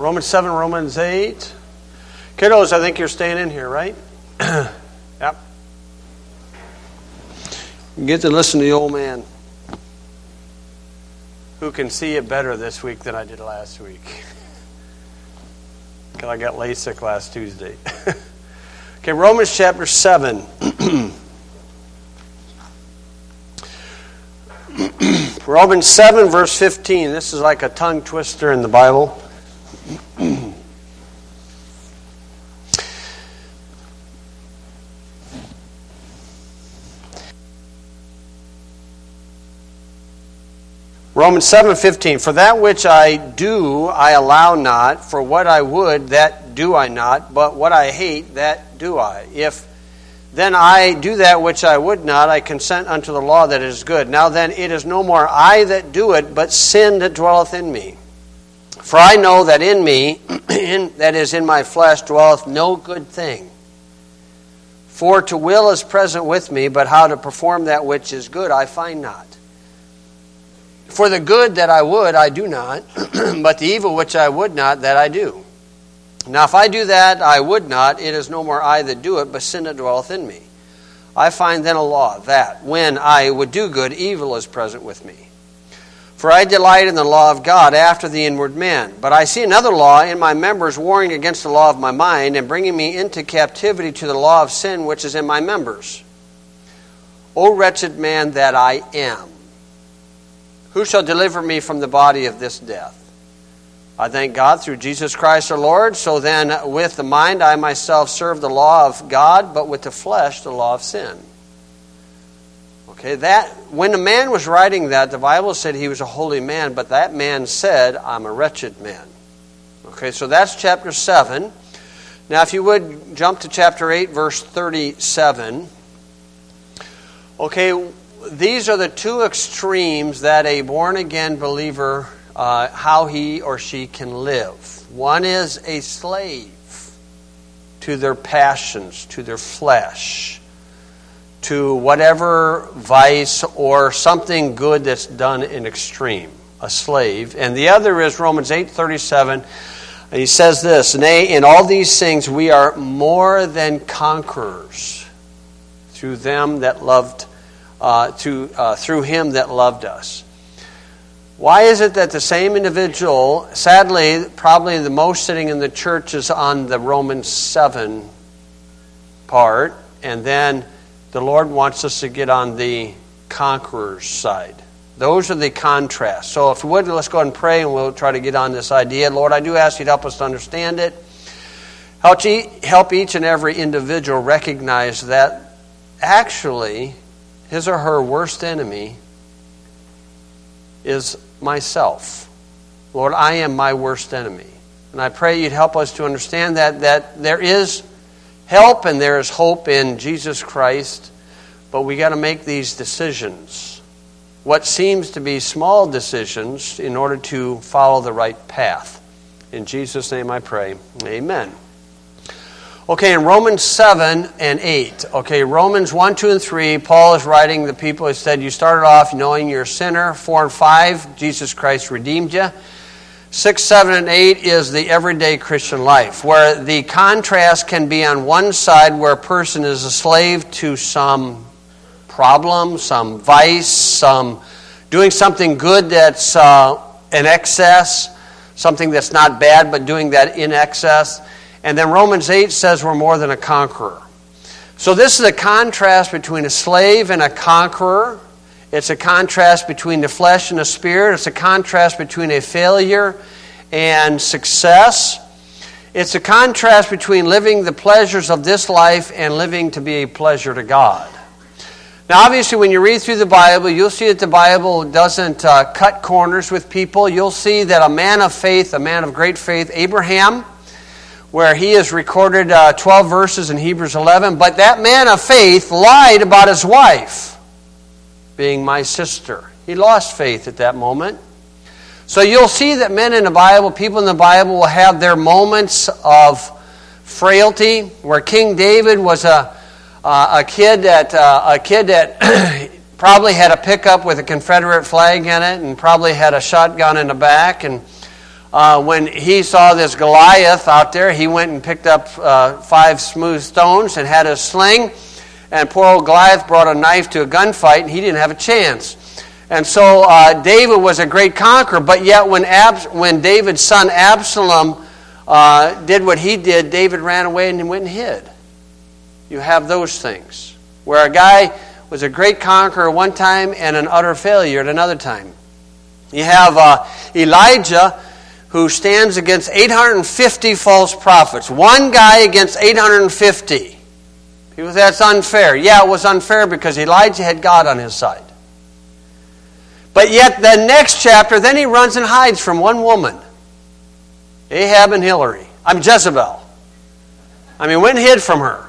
Romans 7, Romans 8. Kiddos, I think you're staying in here, right? Yep. You get to listen to the old man who can see it better this week than I did last week. Because I got LASIK last Tuesday. Okay, Romans chapter 7. Romans 7, verse 15. This is like a tongue twister in the Bible. Romans 7:15. For that which I do, I allow not. For what I would, that do I not. But what I hate, that do I. If then I do that which I would not, I consent unto the law that is good. Now then, it is no more I that do it, but sin that dwelleth in me. For I know that in me, that is in my flesh, dwelleth no good thing. For to will is present with me, but how to perform that which is good I find not. For the good that I would, I do not, but the evil which I would not, that I do. Now if I do that I would not, it is no more I that do it, but sin that dwelleth in me. I find then a law, that when I would do good, evil is present with me. For I delight in the law of God after the inward man. But I see another law in my members, warring against the law of my mind, and bringing me into captivity to the law of sin which is in my members. O wretched man that I am! Who shall deliver me from the body of this death? I thank God through Jesus Christ our Lord. So then with the mind I myself serve the law of God, but with the flesh the law of sin. Okay, that when the man was writing that, the Bible said he was a holy man, but that man said, I'm a wretched man. Okay, so that's chapter 7. Now if you would jump to chapter 8, verse 37. Okay, these are the two extremes that a born-again believer, how he or she can live. One is a slave to their passions, to their flesh, to whatever vice or something good that's done in extreme, a slave. And the other is Romans 8:37. He says this, nay, in all these things we are more than conquerors through them that loved through him that loved us. Why is it that the same individual, sadly, probably the most sitting in the church is on the Romans 7 part, and then the Lord wants us to get on the conqueror's side? Those are the contrasts. So if you would, let's go ahead and pray, and we'll try to get on this idea. Lord, I do ask you to help us to understand it. Help each and every individual recognize that actually his or her worst enemy is myself. Lord, I am my worst enemy. And I pray you'd help us to understand that there is help and there is hope in Jesus Christ, but we got to make these decisions. What seems to be small decisions in order to follow the right path. In Jesus' name I pray. Amen. Okay, in Romans 7 and 8, okay, Romans 1, 2, and 3, Paul is writing the people. He said, you started off knowing you're a sinner. 4 and 5, Jesus Christ redeemed you. 6, 7, and 8 is the everyday Christian life, where the contrast can be on one side where a person is a slave to some problem, some vice, some doing something good that's in excess, something that's not bad, but doing that in excess. And then Romans 8 says we're more than a conqueror. So this is a contrast between a slave and a conqueror. It's a contrast between the flesh and the spirit. It's a contrast between a failure and success. It's a contrast between living the pleasures of this life and living to be a pleasure to God. Now obviously when you read through the Bible, you'll see that the Bible doesn't cut corners with people. You'll see that a man of faith, a man of great faith, Abraham, where he is recorded 12 verses in Hebrews 11. But that man of faith lied about his wife being my sister. He lost faith at that moment. So you'll see that men in the Bible, people in the Bible will have their moments of frailty, where King David was a kid that probably had a pickup with a Confederate flag in it and probably had a shotgun in the back, and when he saw this Goliath out there, he went and picked up 5 smooth stones and had a sling. And poor old Goliath brought a knife to a gunfight, and he didn't have a chance. And so David was a great conqueror, but yet when David's son Absalom did what he did, David ran away and went and hid. You have those things, where a guy was a great conqueror one time and an utter failure at another time. You have Elijah, who stands against 850 false prophets. One guy against 850. People say that's unfair. Yeah, it was unfair because Elijah had God on his side. But yet the next chapter, then he runs and hides from one woman. Ahab and Jezebel. Went and hid from her.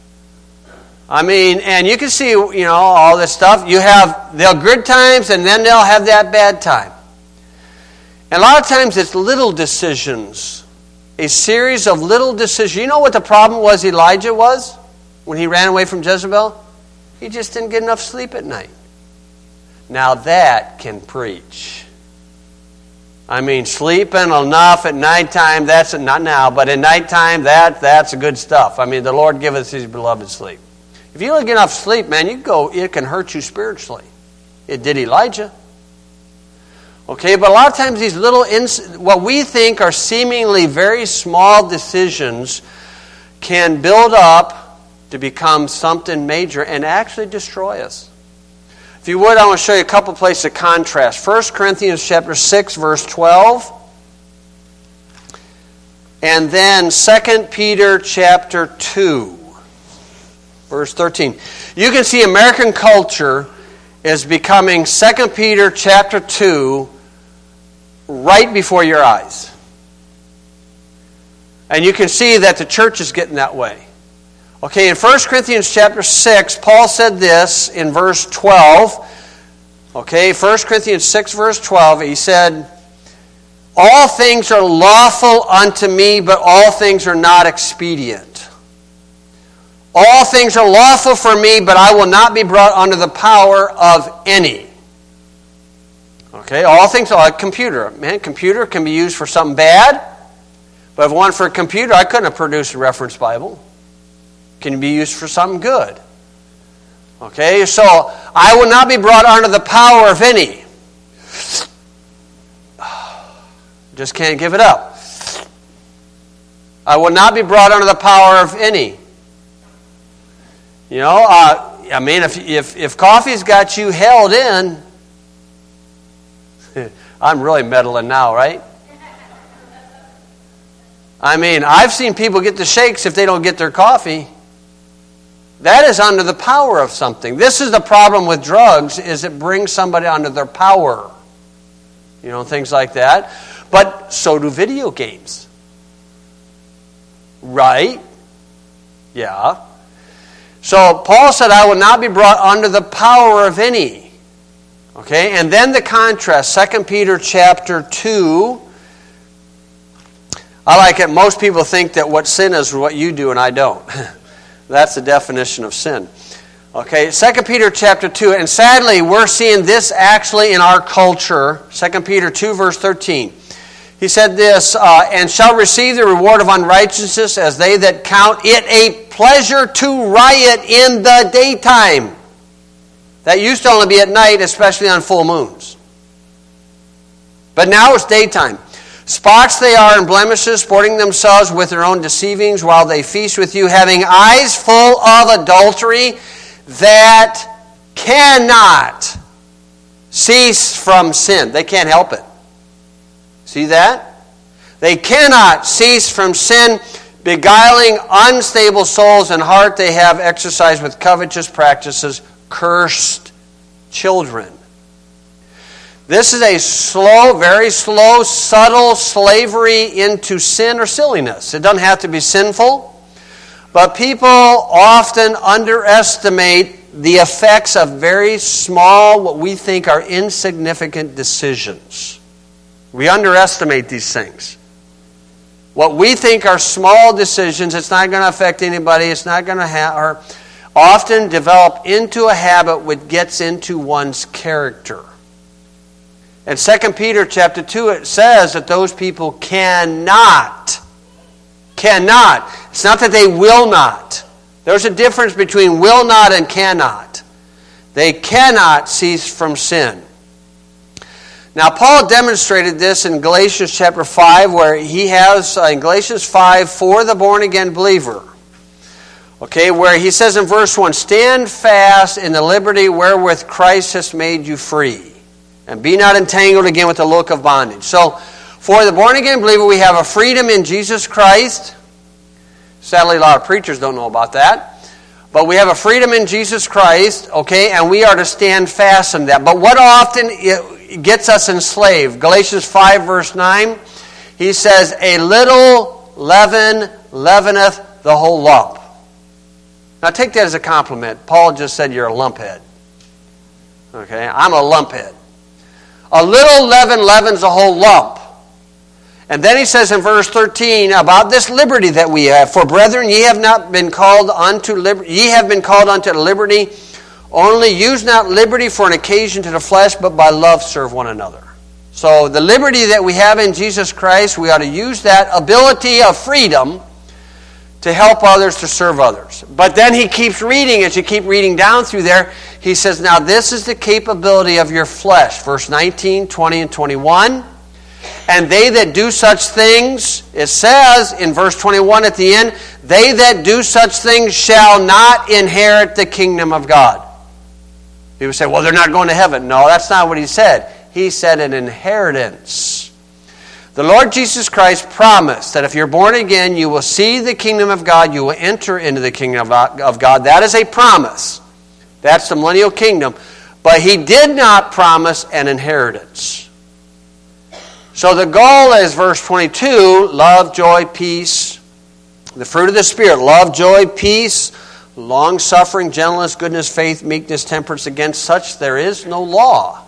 And you can see, all this stuff. They'll good times and then they'll have that bad time. And a lot of times it's little decisions. A series of little decisions. You know what the problem was Elijah was when he ran away from Jezebel? He just didn't get enough sleep at night. Now that can preach. Sleeping enough at nighttime, that's not now, but at nighttime, that's good stuff. The Lord giveth His beloved sleep. If you don't get enough sleep, man, it can hurt you spiritually. It did Elijah. Okay, but a lot of times these little, what we think are seemingly very small decisions can build up to become something major and actually destroy us. If you would, I want to show you a couple places of contrast. 1 Corinthians chapter 6, verse 12. And then 2 Peter chapter 2, verse 13. You can see American culture is becoming 2 Peter chapter 2 right before your eyes. And you can see that the church is getting that way. Okay, in 1 Corinthians chapter 6, Paul said this in verse 12. Okay, 1 Corinthians 6, verse 12, he said, "All things are lawful unto me, but all things are not expedient. All things are lawful for me, but I will not be brought under the power of any." Okay, all things are like computer. Man, computer can be used for something bad, but if it weren't for a computer, I couldn't have produced a reference Bible. Can be used for something good. Okay, so I will not be brought under the power of any. Just can't give it up. I will not be brought under the power of any. If coffee's got you held in, I'm really meddling now, right? I've seen people get the shakes if they don't get their coffee. That is under the power of something. This is the problem with drugs, is it brings somebody under their power. Things like that. But so do video games. Right? Yeah. So Paul said, I will not be brought under the power of any. Okay, and then the contrast, 2 Peter chapter 2. I like it. Most people think that what sin is what you do and I don't. That's the definition of sin. Okay, 2 Peter chapter 2, and sadly we're seeing this actually in our culture. 2 Peter 2 verse 13. He said this, "And shall receive the reward of unrighteousness as they that count it a pleasure to riot in the daytime." That used to only be at night, especially on full moons. But now it's daytime. "Spots they are and blemishes, sporting themselves with their own deceivings while they feast with you, having eyes full of adultery that cannot cease from sin." They can't help it. See that? They cannot cease from sin, beguiling unstable souls in heart. They have exercised with covetous practices, cursed children. This is a slow, very slow, subtle slavery into sin or silliness. It doesn't have to be sinful, but people often underestimate the effects of very small, what we think are insignificant decisions. We underestimate these things. What we think are small decisions, it's not going to affect anybody, it's not going to often develop into a habit which gets into one's character. In 2 Peter chapter 2, it says that those people cannot. It's not that they will not. There's a difference between will not and cannot. They cannot cease from sin. Now, Paul demonstrated this in Galatians chapter 5, where he has, in Galatians 5, for the born-again believer. Okay, where he says in verse 1, stand fast in the liberty wherewith Christ has made you free, and be not entangled again with the yoke of bondage. So, for the born-again believer, we have a freedom in Jesus Christ. Sadly, a lot of preachers don't know about that. But we have a freedom in Jesus Christ, okay, and we are to stand fast in that. But what often gets us enslaved? Galatians 5, verse 9, he says, a little leaven leaveneth the whole lump. Now take that as a compliment. Paul just said you're a lumphead. Okay, I'm a lumphead. A little leaven leavens the whole lump. And then he says in verse 13 about this liberty that we have. For brethren, ye have been called unto liberty. Only use not liberty for an occasion to the flesh, but by love serve one another. So the liberty that we have in Jesus Christ, we ought to use that ability of freedom to help others, to serve others. But then he keeps reading, as you keep reading down through there, he says, now this is the capability of your flesh. Verse 19, 20, and 21. And they that do such things, it says in verse 21 at the end, they that do such things shall not inherit the kingdom of God. People say, well, they're not going to heaven. No, that's not what he said. He said an inheritance. The Lord Jesus Christ promised that if you're born again, you will see the kingdom of God, you will enter into the kingdom of God. That is a promise. That's the millennial kingdom. But he did not promise an inheritance. So the goal is verse 22, love, joy, peace, the fruit of the Spirit, love, joy, peace, long-suffering, gentleness, goodness, faith, meekness, temperance. Against such there is no law.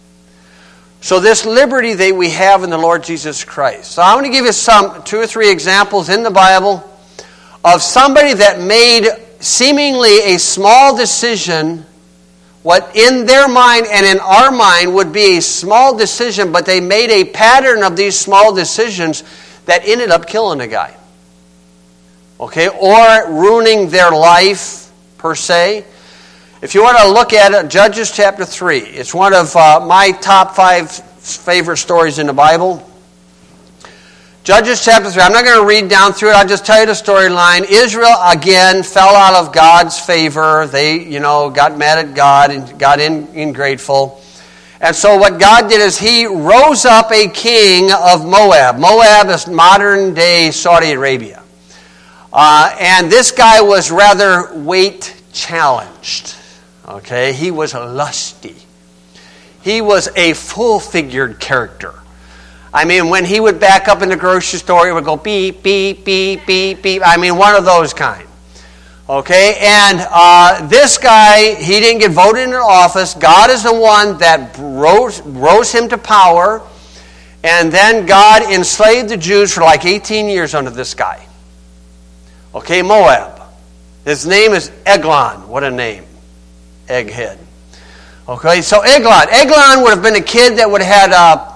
So this liberty that we have in the Lord Jesus Christ. So I want to give you two or three examples in the Bible of somebody that made seemingly a small decision, what in their mind and in our mind would be a small decision, but they made a pattern of these small decisions that ended up killing a guy. Okay, or ruining their life, per se. If you want to look at it, Judges chapter 3. It's one of my top 5 favorite stories in the Bible. Judges chapter 3. I'm not going to read down through it. I'll just tell you the storyline. Israel, again, fell out of God's favor. They, got mad at God and got ingrateful. And so what God did is he rose up a king of Moab. Moab is modern-day Saudi Arabia. And this guy was rather weight-challenged. Okay, he was lusty. He was a full-figured character. I mean, when he would back up in the grocery store, it would go beep, beep, beep, beep, beep. I mean, one of those kind. Okay, and this guy, he didn't get voted into office. God is the one that rose him to power. And then God enslaved the Jews for like 18 years under this guy. Okay, Moab. His name is Eglon. What a name. Egghead. Okay, so Eglon. Eglon would have been a kid that would have had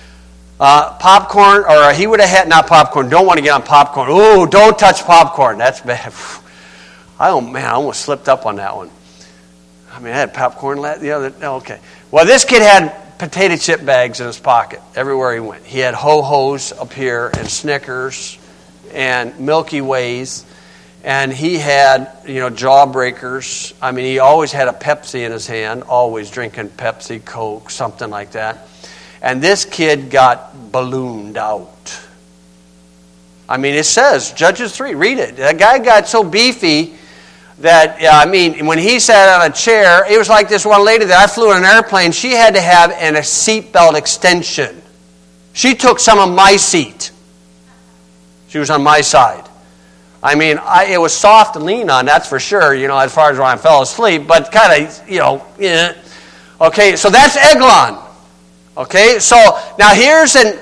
popcorn, or he would have had, not popcorn, don't want to get on popcorn. Ooh, don't touch popcorn. That's bad. I almost slipped up on that one. I mean, I had popcorn the other, okay. Well, this kid had potato chip bags in his pocket everywhere he went. He had Ho-Hos up here and Snickers and Milky Ways. And he had, Jawbreakers. I mean, he always had a Pepsi in his hand, always drinking Pepsi, Coke, something like that. And this kid got ballooned out. I mean, it says, Judges 3, read it. That guy got so beefy that, when he sat on a chair, it was like this one lady that I flew in an airplane. She had to have a seatbelt extension. She took some of my seat. She was on my side. I mean, it was soft to lean on, that's for sure, as far as when I fell asleep, but kind of, yeah. Okay, so that's Eglon. Okay, so now here's an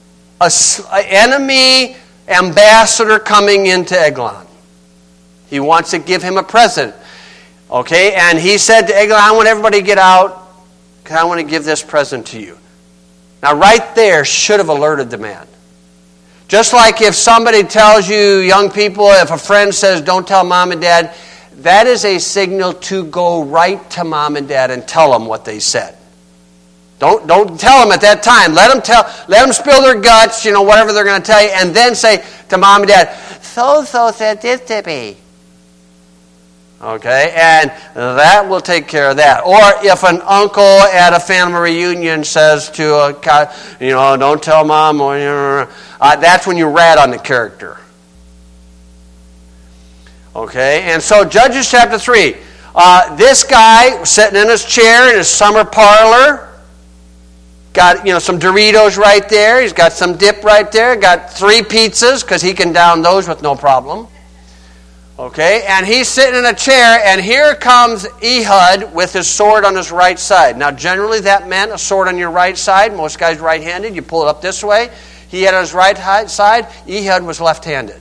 enemy ambassador coming into Eglon. He wants to give him a present. Okay, and he said to Eglon, I want everybody to get out because I want to give this present to you. Now, right there should have alerted the man. Just like if somebody tells you, young people, if a friend says, don't tell mom and dad, that is a signal to go right to mom and dad and tell them what they said. Don't tell them at that time. Let them spill their guts, whatever they're going to tell you, and then say to mom and dad, so said this to me. Okay, and that will take care of that. Or if an uncle at a family reunion says to a, don't tell mom, or that's when you rat on the character. Okay, and so Judges chapter 3. This guy sitting in his chair in his summer parlor, got some Doritos right there. He's got some dip right there. Got 3 pizzas because he can down those with no problem. Okay, and he's sitting in a chair, and here comes Ehud with his sword on his right side. Now, generally that meant a sword on your right side. Most guys right-handed. You pull it up this way. He had on his right side. Ehud was left-handed.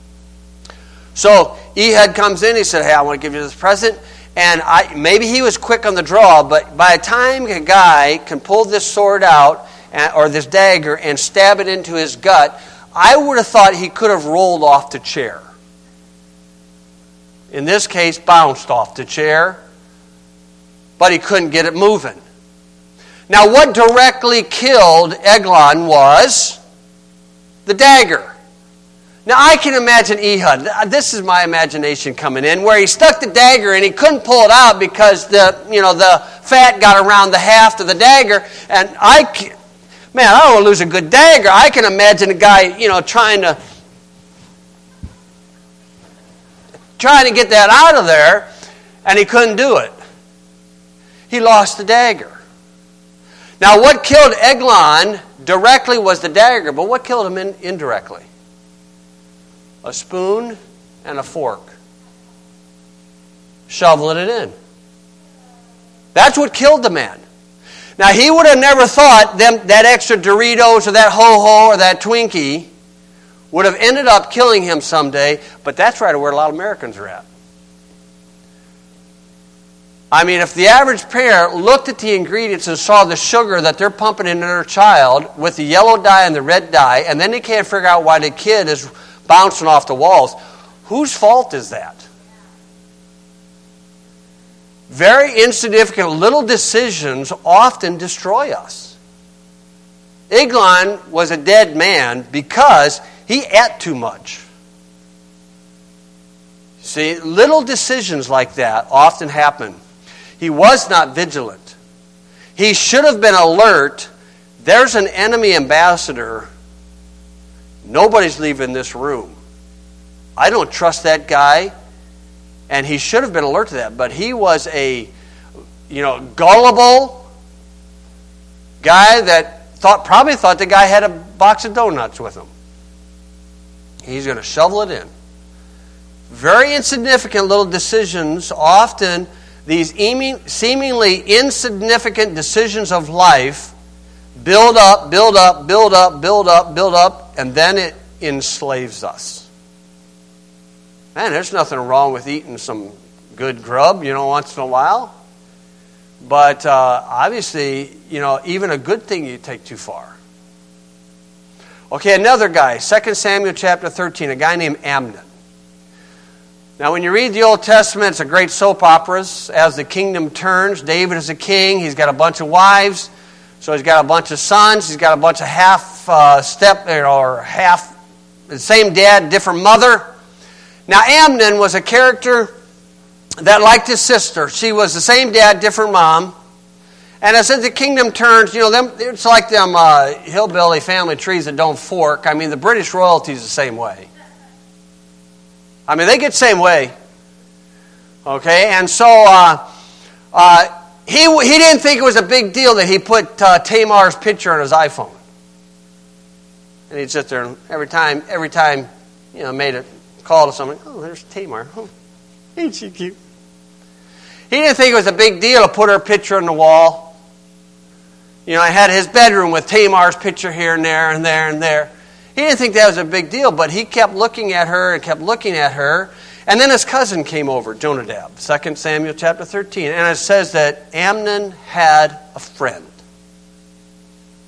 So Ehud comes in. He said, hey, I want to give you this present. And maybe he was quick on the draw, but by the time a guy can pull this sword out, or this dagger, and stab it into his gut, I would have thought he could have rolled off the chair. In this case, bounced off the chair, but he couldn't get it moving. Now, what directly killed Eglon was the dagger. Now, I can imagine Ehud. This is my imagination coming in, where he stuck the dagger and he couldn't pull it out because the fat got around the haft of the dagger. And I don't want to lose a good dagger. I can imagine a guy, trying to get that out of there, and he couldn't do it. He lost the dagger. Now, what killed Eglon directly was the dagger, but what killed him indirectly? A spoon and a fork. Shoveling it in. That's what killed the man. Now, he would have never thought that extra Doritos or that Ho-Ho or that Twinkie would have ended up killing him someday, but that's right where a lot of Americans are at. I mean, if the average parent looked at the ingredients and saw the sugar that they're pumping into their child with the yellow dye and the red dye, and then they can't figure out why the kid is bouncing off the walls, whose fault is that? Very insignificant little decisions often destroy us. Eglon was a dead man because he ate too much. See, little decisions like that often happen. He was not vigilant. He should have been alert. There's an enemy ambassador. Nobody's leaving this room. I don't trust that guy. And he should have been alert to that. But he was a, gullible guy that probably thought the guy had a box of donuts with him. He's going to shovel it in. Very insignificant little decisions, often these seemingly insignificant decisions of life build up, and then it enslaves us. Man, there's nothing wrong with eating some good grub, once in a while. But obviously, even a good thing you take too far. Okay, another guy, 2 Samuel chapter 13, a guy named Amnon. Now, when you read the Old Testament, it's a great soap operas. As the kingdom turns, David is a king. He's got a bunch of wives. So he's got a bunch of sons. He's got a bunch of half the same dad, different mother. Now, Amnon was a character that liked his sister. She was the same dad, different mom. And as the kingdom turns, it's like them hillbilly family trees that don't fork. I mean, the British royalty is the same way. I mean, they get the same way. Okay, and so he didn't think it was a big deal that he put Tamar's picture on his iPhone. And he'd sit there and every time, made a call to someone. Oh, there's Tamar. Oh, ain't she cute? He didn't think it was a big deal to put her picture on the wall. I had his bedroom with Tamar's picture here and there and there and there. He didn't think that was a big deal, but he kept looking at her and kept looking at her. And then his cousin came over, Jonadab, 2 Samuel chapter 13. And it says that Amnon had a friend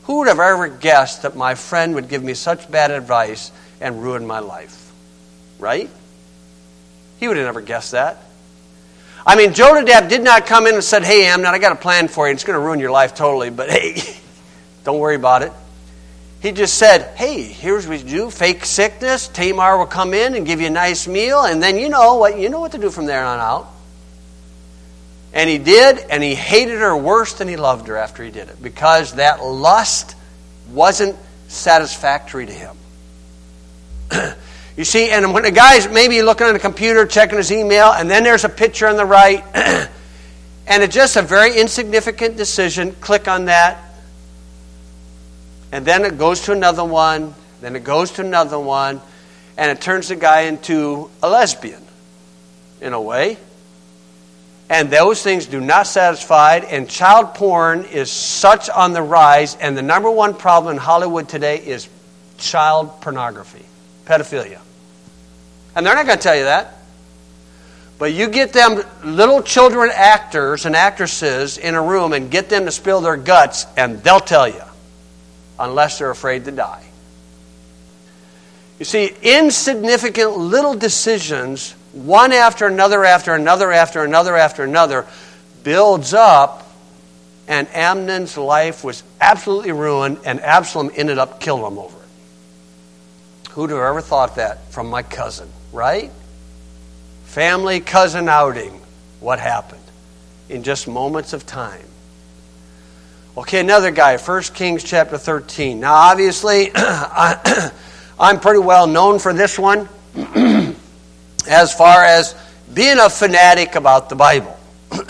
Who would have ever guessed that my friend would give me such bad advice and ruin my life? Right? He would have never guessed that. I mean, Jonadab did not come in and said, hey, Amnon, I got a plan for you. It's going to ruin your life totally, but hey, don't worry about it. He just said, hey, here's what you do. Fake sickness. Tamar will come in and give you a nice meal, and then you know what to do from there on out. And he did, and he hated her worse than he loved her after he did it, because that lust wasn't satisfactory to him. You see, and when a guy's maybe looking on the computer, checking his email, and then there's a picture on the right, and it's just a very insignificant decision, click on that, and then it goes to another one, then it goes to another one, and it turns the guy into a lesbian, in a way. And those things do not satisfy, and child porn is such on the rise, and the number one problem in Hollywood today is child pornography, pedophilia. And they're not going to tell you that. But you get them little children actors and actresses in a room and get them to spill their guts, and they'll tell you, unless they're afraid to die. You see, insignificant little decisions, one after another, after another, after another, after another, builds up, and Amnon's life was absolutely ruined, and Absalom ended up killing him over it. Who'd have ever thought that from my cousin, right? Family cousin outing. What happened? In just moments of time. Okay, another guy, 1 Kings chapter 13. Now, obviously, I'm pretty well known for this one as far as being a fanatic about the Bible.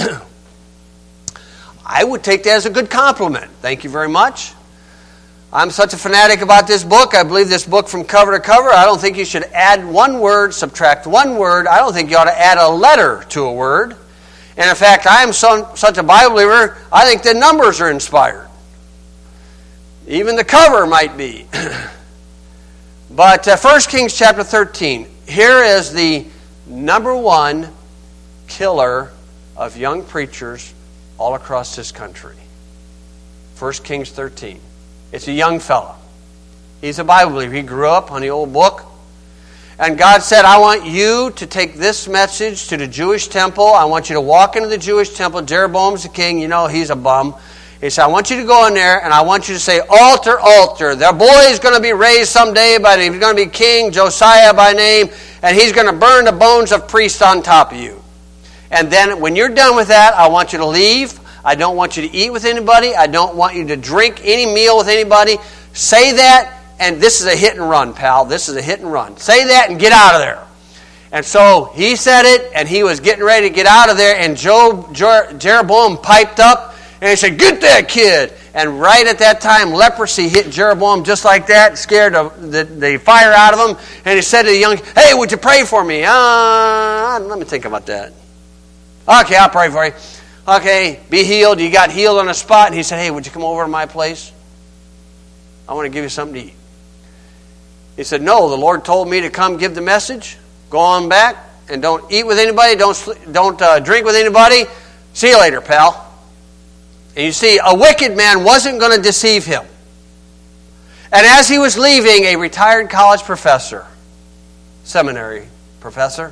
I would take that as a good compliment. Thank you very much. I'm such a fanatic about this book. I believe this book from cover to cover. I don't think you should add one word, subtract one word. I don't think you ought to add a letter to a word. And in fact, I am such a Bible believer, I think the numbers are inspired. Even the cover might be. But 1 Kings chapter 13, here is the number one killer of young preachers all across this country. 1 Kings 13. It's a young fella. He's a Bible believer. He grew up on the old book. And God said, I want you to take this message to the Jewish temple. I want you to walk into the Jewish temple. Jeroboam's the king. You know, he's a bum. He said, I want you to go in there, and I want you to say, altar, altar. Their boy is going to be raised someday, but he's going to be king, Josiah by name, and he's going to burn the bones of priests on top of you. And then when you're done with that, I want you to leave. I don't want you to eat with anybody. I don't want you to drink any meal with anybody. Say that, and this is a hit and run, pal. This is a hit and run. Say that and get out of there. And so he said it, and he was getting ready to get out of there, and Jeroboam piped up, and he said, get that kid. And right at that time, leprosy hit Jeroboam just like that, scared the fire out of him. And he said to the young, hey, would you pray for me? Let me think about that. Okay, I'll pray for you. Okay, be healed. You got healed on the spot. And he said, hey, would you come over to my place? I want to give you something to eat. He said, no, the Lord told me to come give the message. Go on back and don't eat with anybody. Don't drink with anybody. See you later, pal. And you see, a wicked man wasn't going to deceive him. And as he was leaving, a retired college professor, seminary professor,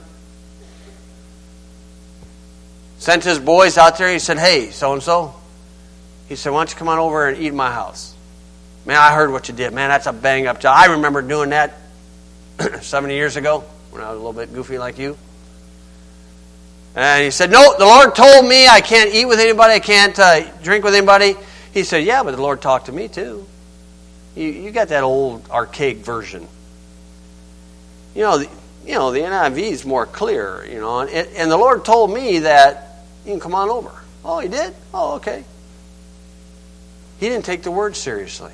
sent his boys out there. He said, hey, so-and-so. He said, why don't you come on over and eat in my house? Man, I heard what you did. Man, that's a bang-up job. I remember doing that 70 years ago when I was a little bit goofy like you. And he said, no, the Lord told me I can't eat with anybody. I can't drink with anybody. He said, yeah, but the Lord talked to me too. You got that old archaic version. You know, the NIV is more clear, and the Lord told me that you can come on over. Oh, he did? Oh, okay. He didn't take the word seriously.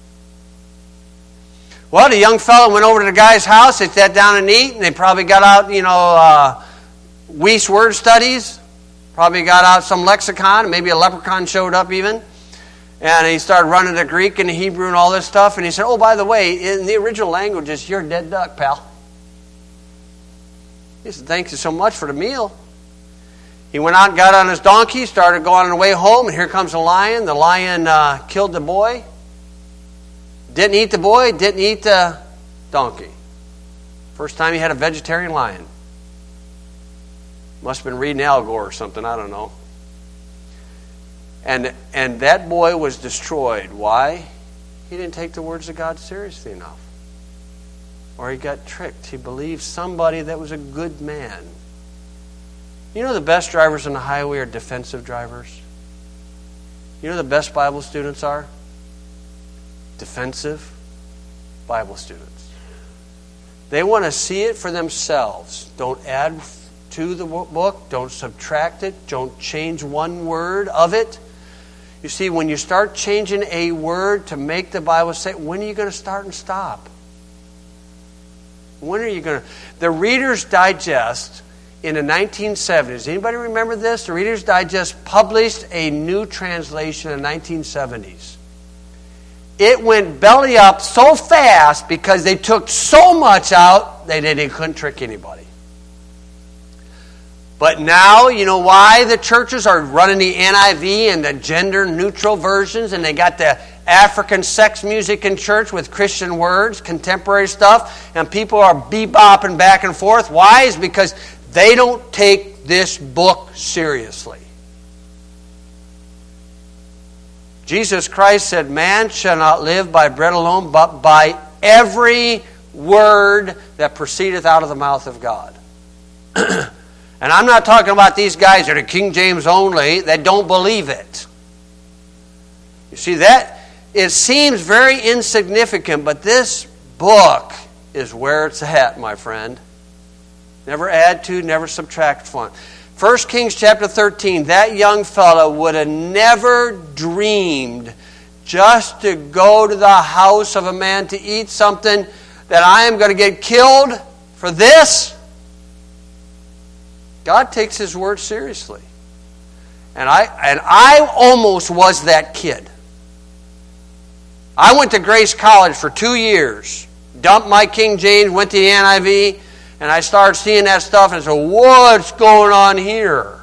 Well, the young fellow went over to the guy's house. They sat down and ate, and they probably got out, Weiss word studies. Probably got out some lexicon. Maybe a leprechaun showed up even. And he started running the Greek and the Hebrew and all this stuff. And he said, oh, by the way, in the original languages, you're a dead duck, pal. He said, thank you so much for the meal. He went out and got on his donkey, started going on the way home, and here comes a lion. The lion killed the boy, Didn't eat the boy, didn't eat the donkey. First time he had a vegetarian lion. Must have been reading Al Gore or something, I don't know. And that boy was destroyed. Why? He didn't take the words of God seriously enough. Or he got tricked. He believed somebody that was a good man. You know the best drivers on the highway are defensive drivers? You know the best Bible students are? Defensive Bible students. They want to see it for themselves. Don't add to the book. Don't subtract it. Don't change one word of it. You see, when you start changing a word to make the Bible say, when are you going to start and stop? When are you going to... The Reader's Digest in the 1970s. Anybody remember this? The Reader's Digest published a new translation in the 1970s. It went belly up so fast because they took so much out they couldn't trick anybody. But now, you know why the churches are running the NIV and the gender-neutral versions, and they got the African sex music in church with Christian words, contemporary stuff, and people are bebopping back and forth. Why? It's because they don't take this book seriously. Jesus Christ said, man shall not live by bread alone, but by every word that proceedeth out of the mouth of God. And I'm not talking about these guys that are King James only that don't believe it. You see, that it seems very insignificant, but this book is where it's at, my friend. Never add to, never subtract from. 1 Kings chapter 13, that young fellow would have never dreamed just to go to the house of a man to eat something that I am going to get killed for this. God takes His word seriously. And I almost was that kid. I went to Grace College for 2 years, dumped my King James, went to the NIV, and I started seeing that stuff and said, what's going on here?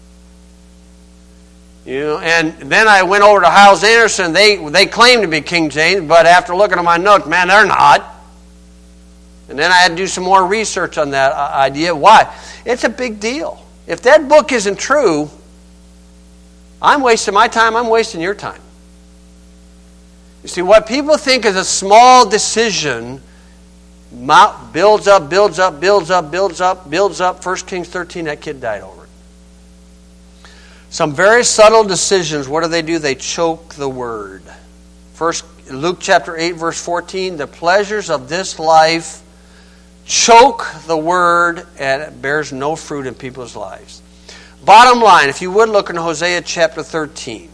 You know, and then I went over to Hyles Anderson. They claim to be King James, but after looking at my notes, man, they're not. And then I had to do some more research on that idea. Why? It's a big deal. If that book isn't true, I'm wasting my time, I'm wasting your time. You see, what people think is a small decision builds up, builds up, builds up, builds up, builds up. 1 Kings 13, that kid died over it. Some very subtle decisions, what do? They choke the word. Luke chapter 8, verse 14, the pleasures of this life choke the word, and it bears no fruit in people's lives. Bottom line, if you would look in Hosea chapter 13.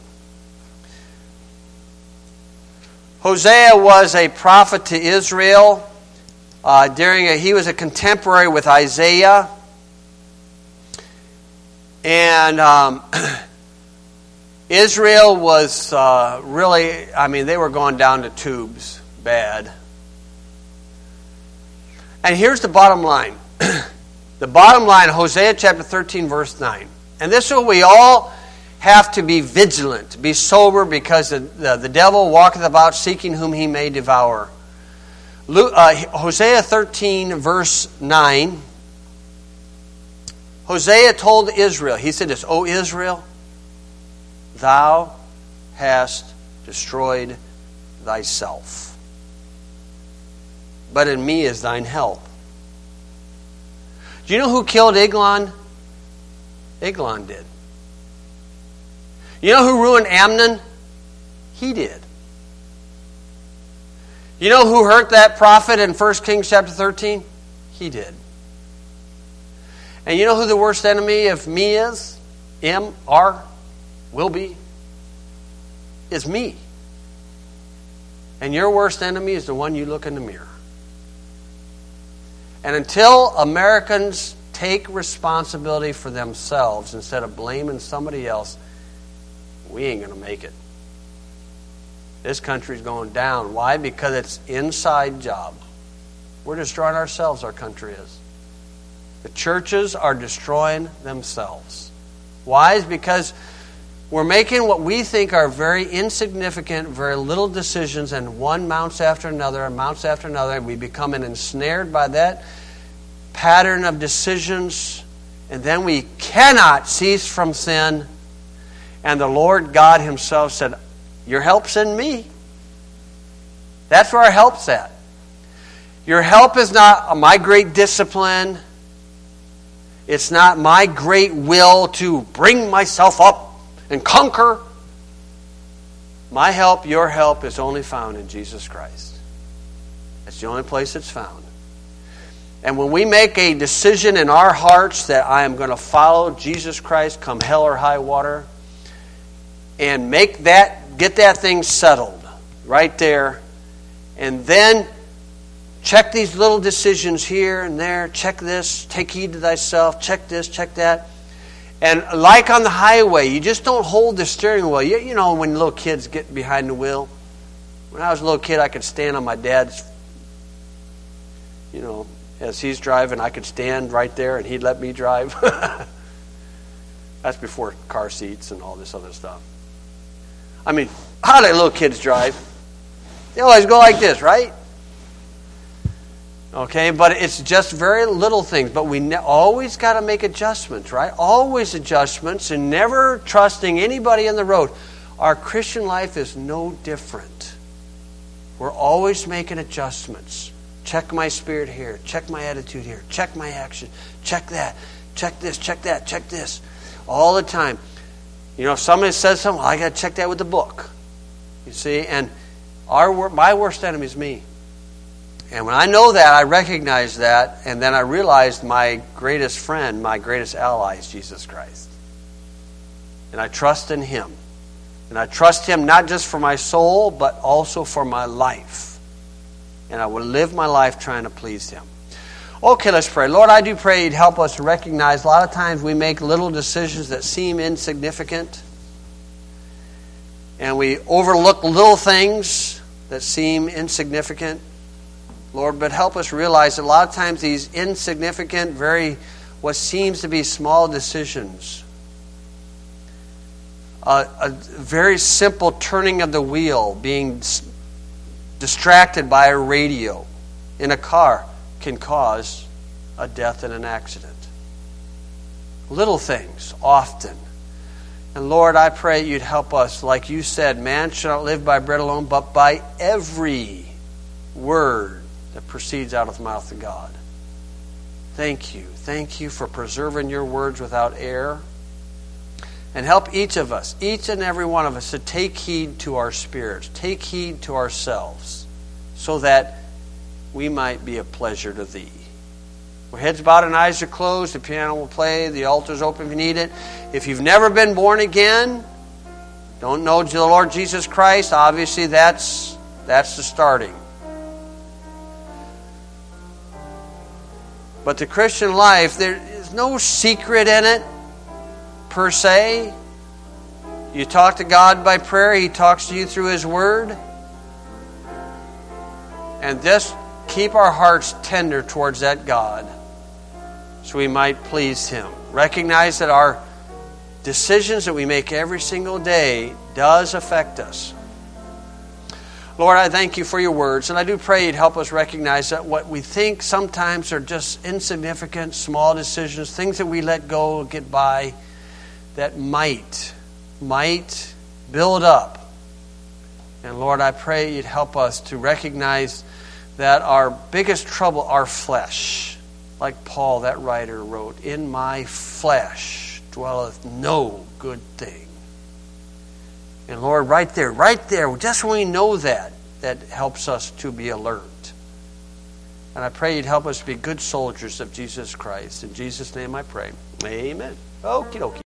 Hosea was a prophet to Israel. He was a contemporary with Isaiah. And Israel was they were going down the tubes bad. And here's the bottom line. The bottom line, Hosea chapter 13, verse 9. And this is what we all have to be vigilant, be sober, because the devil walketh about seeking whom he may devour. Hosea 13, verse 9. Hosea told Israel, he said this, O Israel, thou hast destroyed thyself, but in me is thine help. Do you know who killed Eglon? Eglon did. You know who ruined Amnon? He did. You know who hurt that prophet in 1 Kings chapter 13? He did. And you know who the worst enemy of me is? Will be? Is me. And your worst enemy is the one you look in the mirror. And until Americans take responsibility for themselves instead of blaming somebody else, we ain't going to make it. This country's going down. Why? Because it's inside job. We're destroying ourselves, our country is. The churches are destroying themselves. Why? Is because we're making what we think are very insignificant, very little decisions, and one mounts after another and mounts after another, and we become ensnared by that pattern of decisions, and then we cannot cease from sin. And the Lord God Himself said, your help's in me. That's where our help's at. Your help is not my great discipline. It's not my great will to bring myself up and conquer. My help, your help, is only found in Jesus Christ. That's the only place it's found. And when we make a decision in our hearts that I am going to follow Jesus Christ come hell or high water, and get that thing settled right there, and then check these little decisions here and there, check this, take heed to thyself, check this, check that. And like on the highway, you just don't hold the steering wheel. You know when little kids get behind the wheel? When I was a little kid, I could stand on my dad's, as he's driving, I could stand right there and he'd let me drive. That's before car seats and all this other stuff. I mean, how do little kids drive? They always go like this, right? Okay, but it's just very little things. But we always got to make adjustments, right? Always adjustments, and never trusting anybody on the road. Our Christian life is no different. We're always making adjustments. Check my spirit here. Check my attitude here. Check my action. Check that. Check this. Check that. Check this. All the time. If somebody says something, well, I got to check that with the book. You see, and my worst enemy is me. And when I know that, I recognize that, and then I realize my greatest friend, my greatest ally is Jesus Christ. And I trust in Him. And I trust Him not just for my soul, but also for my life. And I will live my life trying to please Him. Okay, let's pray. Lord, I do pray You'd help us to recognize a lot of times we make little decisions that seem insignificant. And we overlook little things that seem insignificant. Lord, but help us realize that a lot of times these insignificant, what seems to be small decisions, a very simple turning of the wheel, being distracted by a radio in a car, can cause a death in an accident. Little things, often. And Lord, I pray You'd help us. Like You said, man shall not live by bread alone, but by every word that proceeds out of the mouth of God. Thank You. Thank You for preserving Your words without error. And help each of us, each and every one of us, to take heed to our spirits, take heed to ourselves, so that we might be a pleasure to Thee. Our heads bowed and eyes are closed. The piano will play. The altar's open if you need it. If you've never been born again, don't know the Lord Jesus Christ, obviously that's the starting. But the Christian life, there is no secret in it, per se. You talk to God by prayer. He talks to you through His Word. And just keep our hearts tender towards that God, so we might please Him. Recognize that our decisions that we make every single day does affect us. Lord, I thank You for Your words, and I do pray You'd help us recognize that what we think sometimes are just insignificant, small decisions, things that we let go, get by, that might build up. And Lord, I pray You'd help us to recognize that our biggest trouble, our flesh, like Paul, that writer, wrote, in my flesh dwelleth no good thing. And Lord, right there, just when we know that helps us to be alert. And I pray You'd help us to be good soldiers of Jesus Christ. In Jesus' name I pray. Amen. Okie dokie.